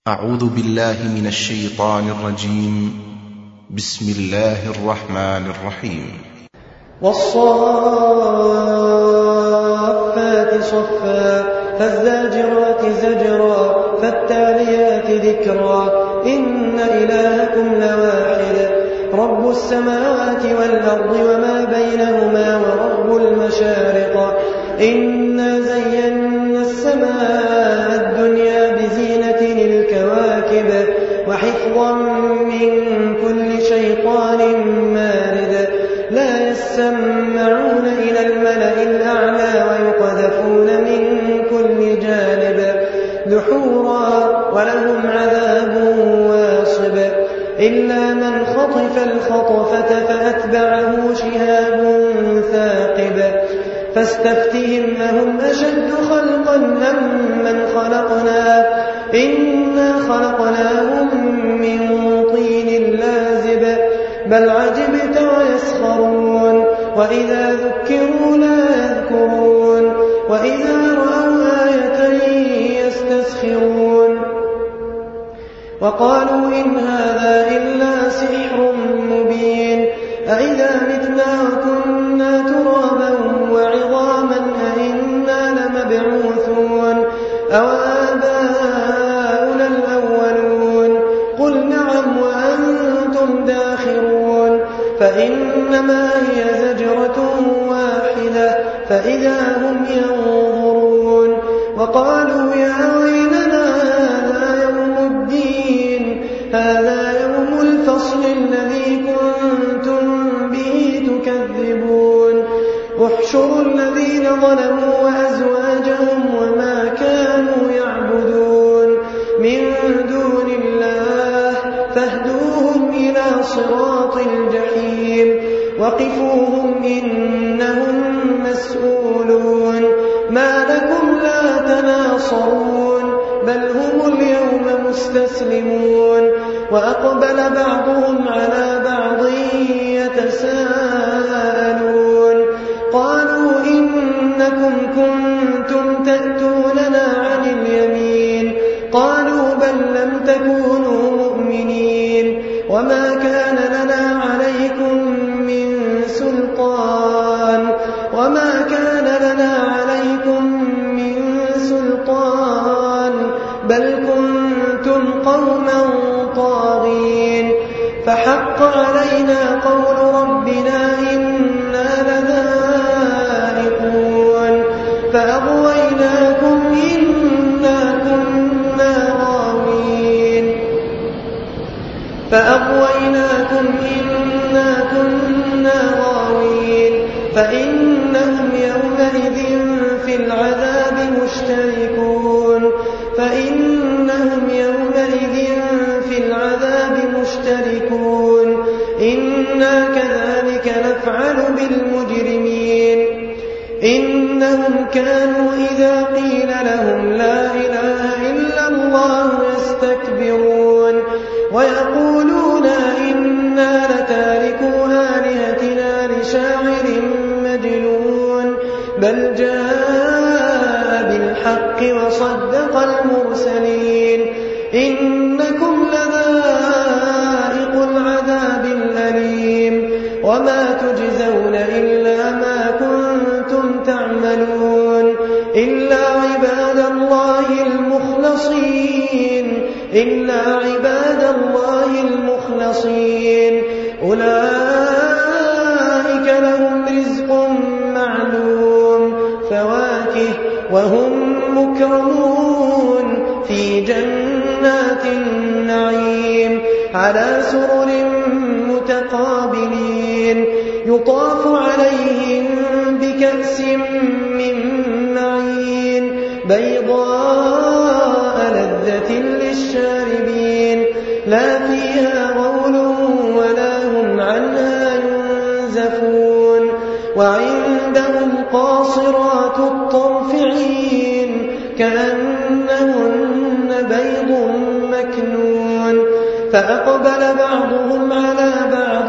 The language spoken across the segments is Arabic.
أعوذ بالله من الشيطان الرجيم. بسم الله الرحمن الرحيم. والصافات صفا فالزاجرات زجرا فالتاليات ذكرا إن إلهكم لواحد رب السماوات والأرض وما بينهما ورب المشارق إنا زينا السماء الدنيا بزينة الكواكب وحفظا من كل شيطان مارد لا يسمعون إلى الملأ الأعلى ويقذفون من كل جانب دحورا ولهم عذاب واصب إلا من خطف الخطفة فأتبعه شهاب ثاقب فاستفتهم أهم أشد خلقا أم من خلقنا إنا خلقناهم من طين لازب بل عجبت ويسخرون وإذا ذكروا لا يذكرون وإذا رأوا آية يستسخرون وقالوا إن هذا إلا سحر مبين أإذا متنا وكنا ترابا وعظاما أإنا لمبعوثون أو آباؤنا الأولون قل نعم وأنتم داخرون فإنما هي زجرة واحدة فإذا هم ينظرون وقالوا يا ويلنا هذا يوم الدين هذا يوم الفصل الذي كنتم به تكذبون احشروا الذين ظلموا وأزواجهم وما كانوا يعبدون من دون الله فاهدوهم إلى صراط الجحيم وقفوهم إنهم مسؤولون ما لكم لا تناصرون بل هم اليوم مستسلمون وأقبل بعضهم على بعض يتساءلون قالوا إنكم كنتم تأتوننا عن اليمين قالوا بل لم تكونوا مؤمنين وما كان لنا عليكم من سلطان بل كنتم قوما طاغين فحق علينا قول ربنا إنا لذائقون فأغويناكم إنا كنا غاوين فإنهم يومئذ في العذاب مشتركون إنا كذلك نفعل بالمجرمين إنهم كانوا إذا قيل لهم لا إله إلا الله يستكبرون ويقولون إنا لتاركو آلهتنا لشاعر مجنون بل جاء بالحق وصدق المرسلين إنكم لذائق العذاب الأليم وما تجزون إلا ما كنتم تعملون إلا عباد الله المخلصين أولئك لهم رزق معلوم فواكه وهم مكرمون في جنات النعيم على سرر متقابلين يطاف عليهم بكأس من معين بيضاء لذة للشاربين لا فيها غول ولا هم عنها ينزفون وعندهم قاصرات الطرف عين كأنهن بيض مكنون فأقبل بعضهم على بعض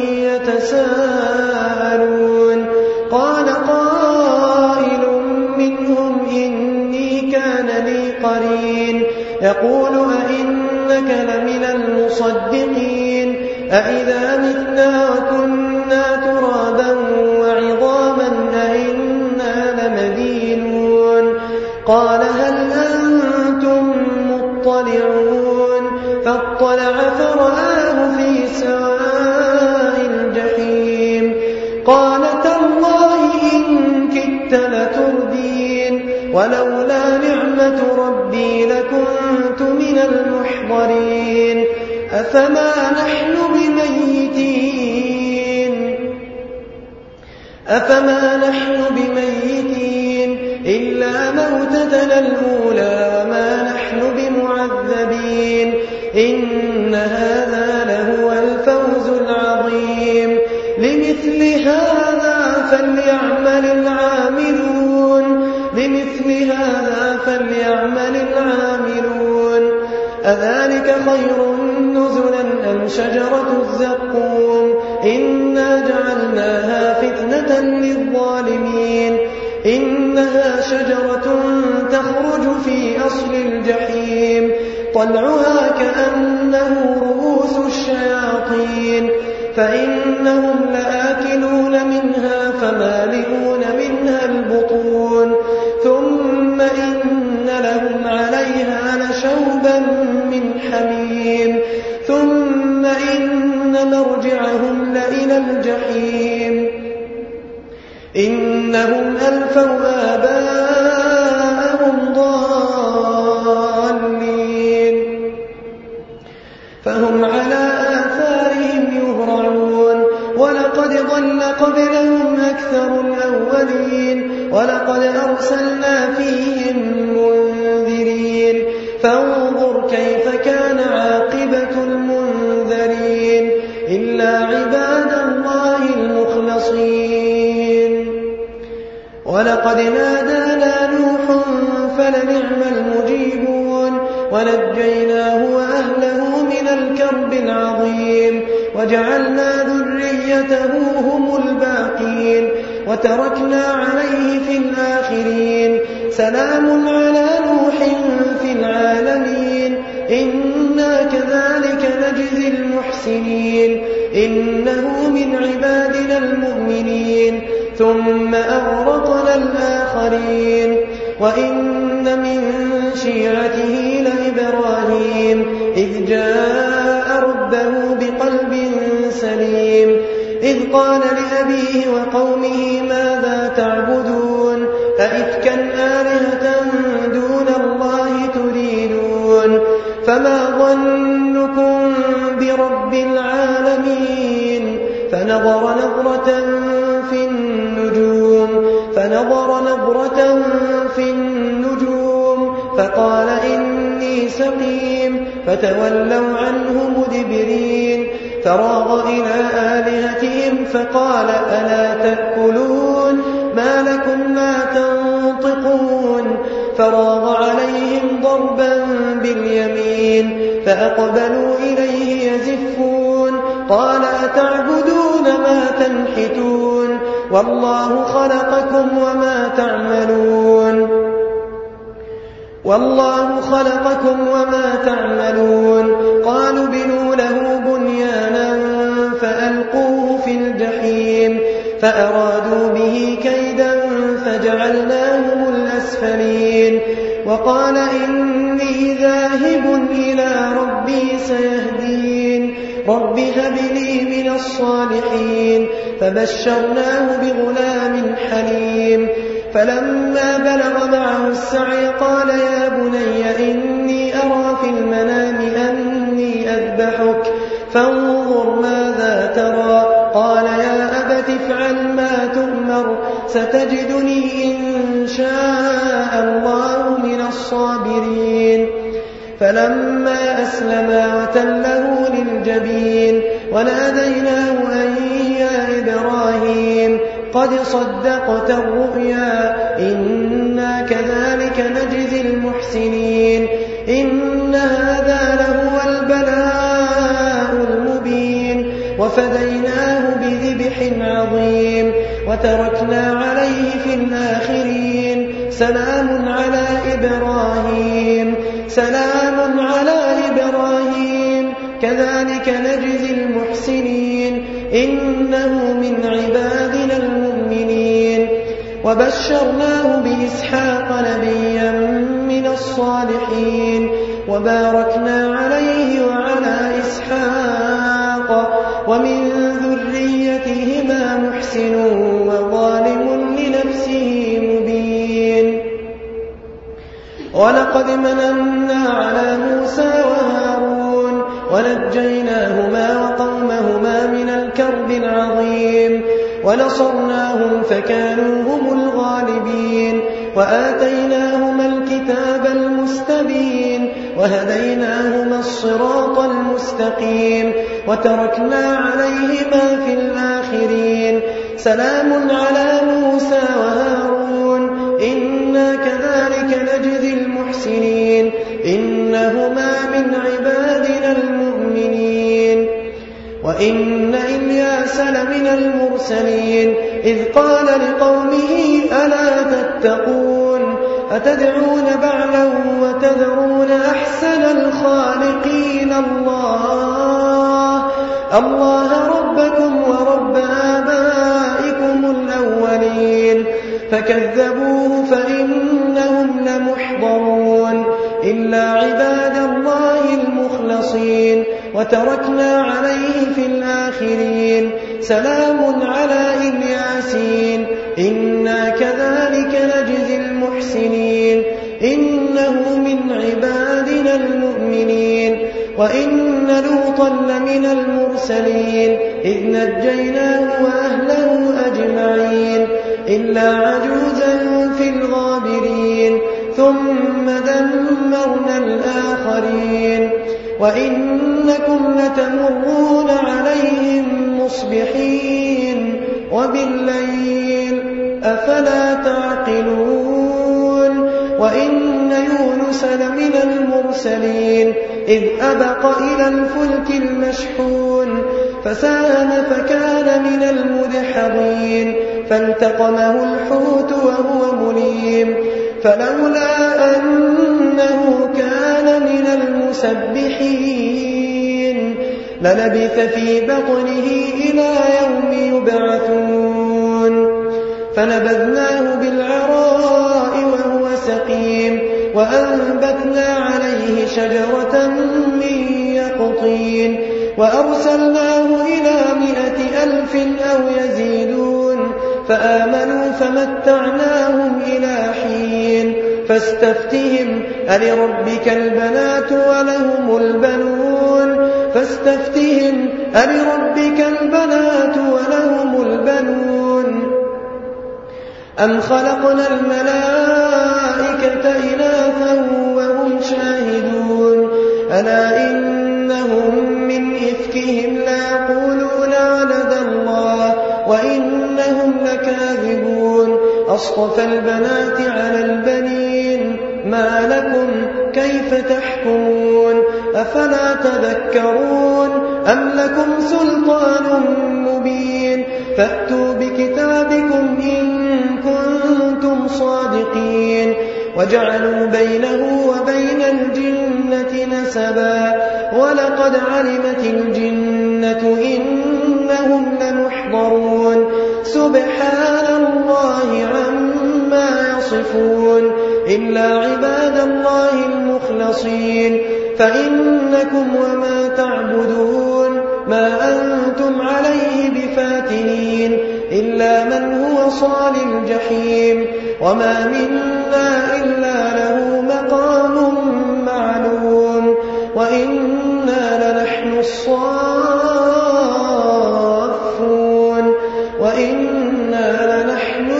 يتساءلون قال قائل منهم إني كان لي قرين يقول أئنك لمن المصدقين أئذا متنا وكنا ترابا وعظاما أئنا لمدينون قال هل أنتم مطلعون فاطلع فرآه في سواء الجحيم قال تالله إن كدت لتردين ولولا نعمة ربي لكنت من المحضرين أفما نحن بميتين إلا موتتنا الأولى وما نحن بمعذبين إن هذا لهو الفوز العظيم لمثل هذا فليعمل العاملون أذلك خير نزلا أم شجرة الزقوم إنا جعلناها فتنة للظالمين إنها شجرة تخرج في أصل الجحيم طلعها كأنه رؤوس الشياطين فإنهم لآكلون منها فمالئون منها البطون ثم إن لهم عليها لشوبا من حميم ثم إن مرجعهم لإلى الجحيم إنهم ألفوا آباءهم ضالين فهم على آثارهم يهرعون ولقد ضل قبلهم أكثر الأولين ولقد أرسلنا فيهم منذرين فانظر كيف كان عاقبة المنذرين إلا عباد الله المخلصين ولقد نادانا نوح فلنعم المجيبون ونجيناه وأهله من الكرب العظيم وجعلنا ذريته هم الباقين وتركنا عليه في الآخرين سلام على نوح في العالمين إنا كذلك نجزي المحسنين إنه من عبادنا المؤمنين ثم أغرقنا الآخرين وإن من شيعته لإبراهيم إذ جاء ربه بقلب سليم إذ قال لأبيه وقومه ماذا تعبدون أئفكا آلهة دون الله تريدون فما ظنكم برب العالمين فنظر نظرة في النجوم فقال إني سقيم فتولوا عنه مدبرين فراغ إلى آلهتهم فقال ألا تأكلون ما لكم لا تنطقون فراغ عليهم ضربا باليمين فأقبلوا إليه يزفون قال أتعبدون ما تنحتون والله خلقكم وما تعملون قالوا بنوا له بنيانا فألقوه في الجحيم فأرادوا به كيدا فجعلناهم الأسفلين وقال إني ذاهب إلى ربي سيهدين رب هب لي من الصالحين فبشرناه بغلام حليم فلما بلغ معه السعي قال يا بني إني أرى في المنام أني أذبحك فانظر ماذا ترى قال يا أبت افعل ما تؤمر ستجدني إن شاء الله من الصابرين فلما أسلما وتله للجبين وناديناه أن يا إبراهيم قد صدقت الرؤيا إنا كذلك نجزي المحسنين إن هذا لهو البلاء المبين وفديناه بذبح عظيم وتركنا عليه في الآخرين سلام على إبراهيم سلام على إبراهيم كذلك نجزي المحسنين إنه من عبادنا المؤمنين وبشرناه بإسحاق نبيا من الصالحين وباركنا عليه وعلى إسحاق ومن ذريتهما محسن وظالم لنفسه مبين ولقد مننا على موسى وهارون ونجيناهما وقومهما من الكرب العظيم ونصرناهم فكانوا هم الغالبين وآتيناهما الكتاب المستبين وهديناهما الصراط المستقيم وتركنا عليهما في الآخرين سلام على موسى وهارون إنا كذلك نجزي المحسنين إنهما من عبادنا المؤمنين وإن إلياس لمن المرسلين إذ قال لقومه ألا تتقون أتدعون بعلا وتذرون أحسن الخالقين الله ربكم ورب آبائكم الأولين فكذبوه فإنهم لمحضرون إلا عباد الله المخلصين وتركنا عليه في الآخرين سلام على الياسين إنا كذلك نجزي المحسنين إنه من عبادنا المؤمنين وإن لوطا لمن المرسلين إذ نجيناه وأهله أجمعين إلا عجوزا في الغابرين ثم دمرنا الآخرين وإنكم لتمرون عليهم مصبحين وبالليل أفلا تعقلون وإن يونس لمن المرسلين إذ أبق إلى الفلك المشحون فساهم فكان من المدحضين فالتقمه الحوت وهو مليم فلولا أنه كان من المسبحين للبث في بطنه إلى يوم يبعثون فنبذناه بالعراء وهو سقيم وأنبتنا عليه شجرة من يقطين وأرسلناه إلى 100,000 أو يزيدون فآمنوا فمتعناهم إلى حين فاستفتهم ألربك البنات ولهم البنون فاستفتهم ألربك البنات ولهم البنون أم خلقنا الملائكة إناثا وهم شاهدون ألا إنهم من إفكهم ليقولون ولد الله وإنهم لكاذبون أصطفى البنات على البنين ما لكم كيف تحكمون أفلا تذكرون أم لكم سلطان مبين فأتوا بكتابكم إن كنتم صادقين وجعلوا بينه وبين الجنة نسبا ولقد علمت الجنة إنهم لمحضرون سبحان الله عما يصفون إلا عباد الله المخلصين فإنكم وما تعبدون ما أنتم عليه بفاتنين إلا من هو صال الجحيم وما منا إلا له مقام معلوم وإنا لنحن الصافون وإنا لنحن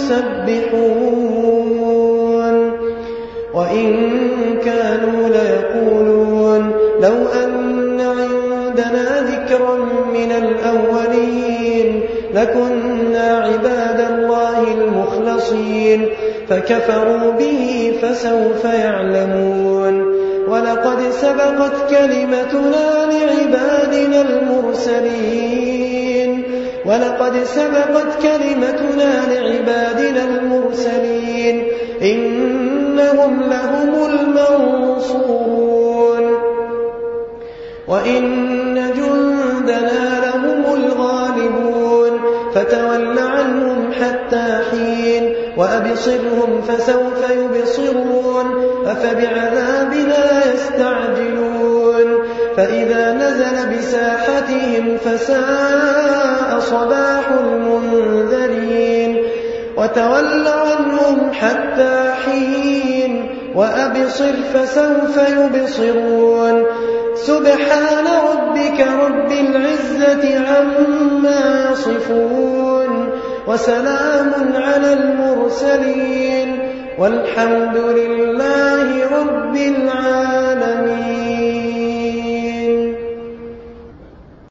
المسبحون وإن كانوا ليقولون لو أن عندنا ذكرا من الأولين لكنا عباد الله المخلصين فكفروا به فسوف يعلمون ولقد سبقت كلمتنا لعبادنا المرسلين إنهم وإنهم لهم المنصورون وإن جندنا لهم الغالبون فتول عنهم حتى حين وأبصرهم فسوف يبصرون أفبعذابنا يستعجلون فإذا نزل بساحتهم فساء صباح المنذرين وتول عنهم حتى حين وأبصر فسوف يبصرون سبحان ربك رب العزة عما يصفون وسلام على المرسلين والحمد لله رب العالمين.